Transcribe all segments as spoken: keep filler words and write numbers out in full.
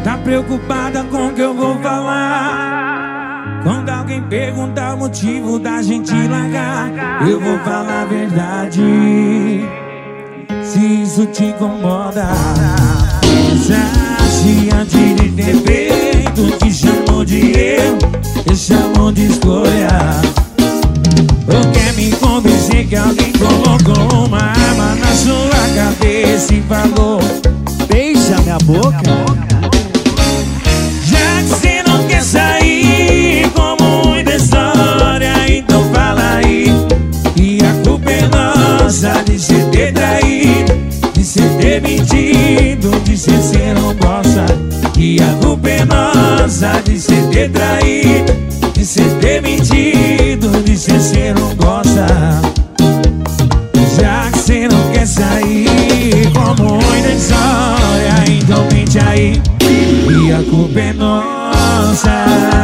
Tá preocupada com o que eu vou falar? Quando alguém perguntar o motivo da gente largar, eu vou falar a verdade. Se isso te incomoda, pensasse antes de ter feito. Te chamou de eu, te chamou de escolha. Ou quer me convencer que alguém colocou uma arma na sua cabeça e falou: beija minha boca. Já que cê não quer sair com muita história, então fala aí. E a culpa é nossa de cê ter traído, de cê ter mentido, de cê cê não gosta. E a culpa é nossa de cê ter traído, de cê ter mentido, de cê cê não gosta. Já que cê não quer sair com muita história, então mente aí. E a culpa é nossa.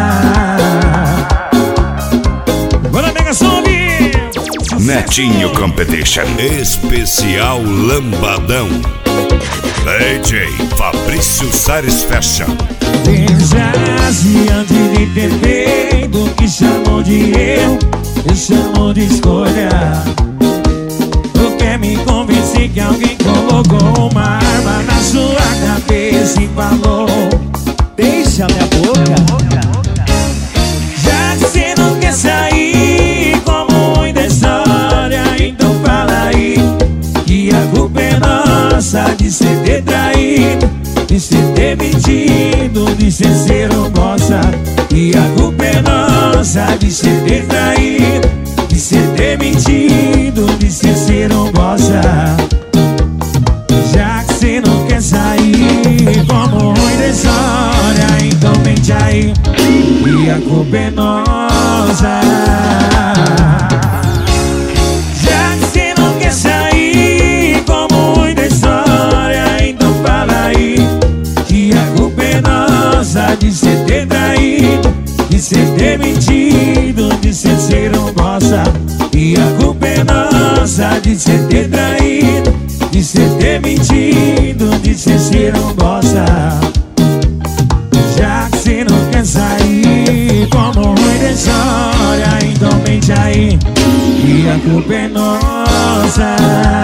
Bora, Mega Som! Netinho Competition Especial Lambadão. D J Fabrício Satisfaction. Pensasse antes de ter feito. Que chamou de eu, eu chamo de escolha. Tu quer me convencer que alguém colocou uma arma na sua cabeça e falou: beija minha boca. Já que cê não quer sair com muita história, então fala aí. Que a culpa é nossa de cê ter traído, de cê ter mentido, de cê cê não gosta. E a culpa é nossa de cê ter traído, de cê ter mentido, de cê cê não gosta. Já que cê não quer sair como muita história, então mente aí. E a culpa é nossa. Já que cê não quer sair como muita história, então fala aí. Que a culpa é nossa de cê ter traído, de cê ter mentido, de cê cê não gosta. E a culpa é nossa de cê ter traído, de cê ter mentido, de cê cê não gosta. Já que cê não quer sair como muita história, então mente aí. E a culpa é nossa.